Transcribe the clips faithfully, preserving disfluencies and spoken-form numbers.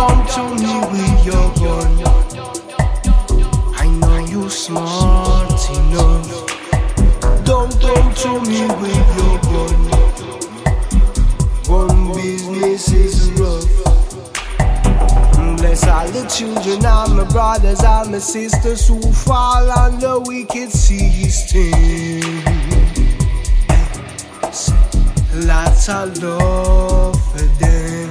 come to me with your gun. I know you smart enough. Don't come to me with your gun. Gun business is rough. Bless all the children and my brothers and my sisters who fall under wicked system. Lots of love for them.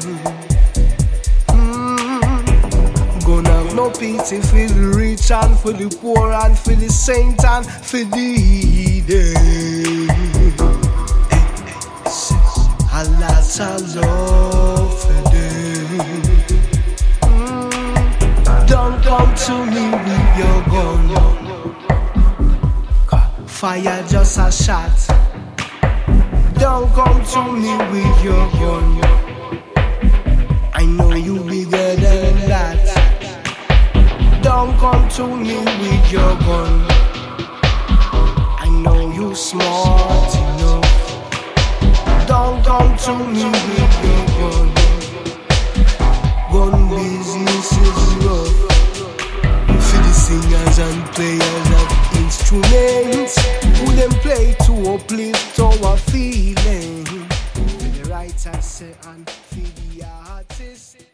Mm. Gonna have no pity for the rich and for the poor and for the saint and for the heathen. A lot of love for them. Mm. Don't come to me with your gun. Fire just a shot. Don't come to me with your gun. I know you bigger than that. Don't come to me with your gun. I know you smart enough. Don't come to me with your gun. Gun business is rough. For the singers and players of instruments who them play to uplift our feeling. For the writers say and for the artists.